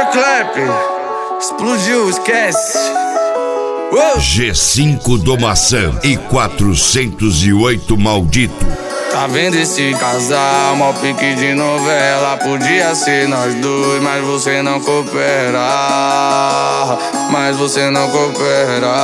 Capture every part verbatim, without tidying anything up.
Clap, explodiu, esquece. Uou. G cinco do Maçã e quatrocentos e oito Maldito. Tá vendo esse casal, mó pique de novela. Podia ser nós dois, mas você não coopera. Mas você não coopera.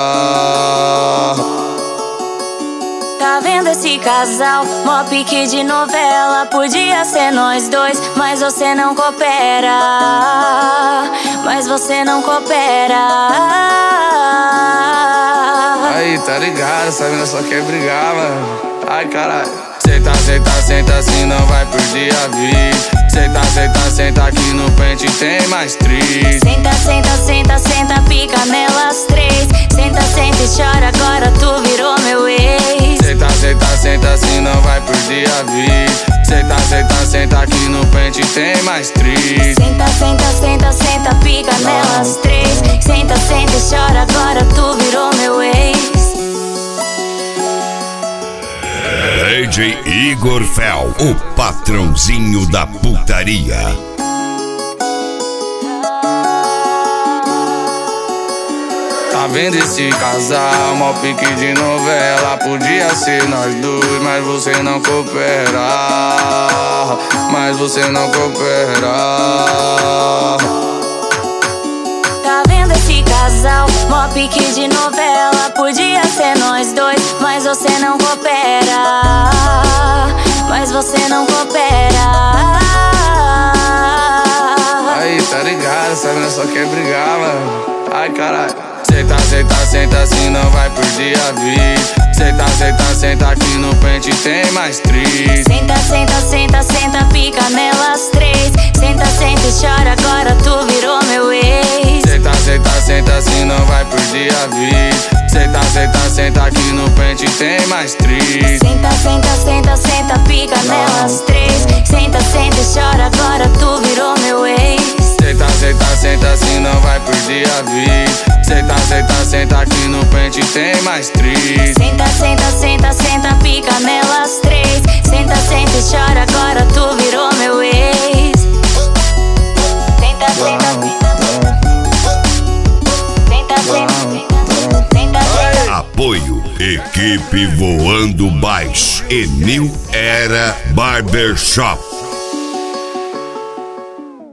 Tá vendo esse casal, mó pique de novela. Podia ser nós dois, mas você não coopera. Mas você não coopera. Aí, tá ligado, essa mina só quer brigar, mano. Ai, caralho. Senta, senta, senta, assim não vai perder a vida. Senta, senta, senta, aqui no pente tem mais três. Senta, senta, senta, senta, pica nelas três. Senta, senta e chora, agora tu virou meu ex. Senta, senta, senta, assim não vai perder a vida. Senta, senta, senta, aqui no pente tem mais três. Senta, senta, senta, senta, pica nelas três. Senta, senta e chora, agora tu virou meu ex. D J Igor Fel, o patrãozinho da putaria. Tá vendo esse casal, mó pique de novela. Podia ser nós dois, mas você não coopera. Mas você não coopera. Tá vendo esse casal, mó pique de novela. Podia ser nós dois, mas você não coopera. Mas você não coopera. Aí, tá ligado, essa mina só quer brigar, mano. Ai, caralho. Senta, senta, senta, assim não vai perder a vida. Senta, senta, senta, aqui no pente tem mais três. Senta, senta, senta, senta, pica nelas três. Senta, senta e chora, agora tu virou meu ex. Senta, senta, senta, assim não vai perder a vida. Senta, senta, senta, aqui no pente tem mais três. Senta, senta, senta, senta, pica nelas três. Senta, senta e chora, agora tu virou meu ex. Senta, senta, senta, assim não vai perder a vida. Senta, senta, senta, aqui no pente tem mais três. Senta, senta, senta, senta, pica nelas três. Senta, senta e chora, agora tu virou meu ex. Senta, senta, senta. Senta, senta, senta, senta. Apoio Equipe Voando Baixo e New Era Barbershop.